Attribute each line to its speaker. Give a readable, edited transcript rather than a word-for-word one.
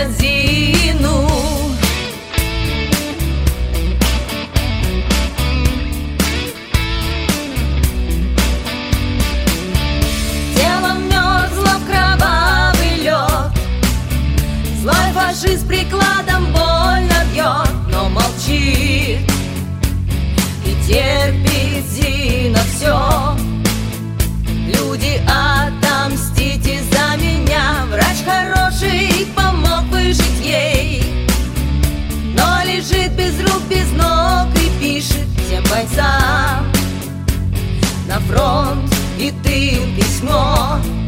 Speaker 1: помнят Зину. Тело мерзло в кровавый лед, злой фашист прикладом больно бьет, но молчит и терпит Зина все. Люди, отомстите за меня, врач хороший помог выжить ей, но лежит без рук, без ног и пишет всем бойцам на фронт и тыл письмо.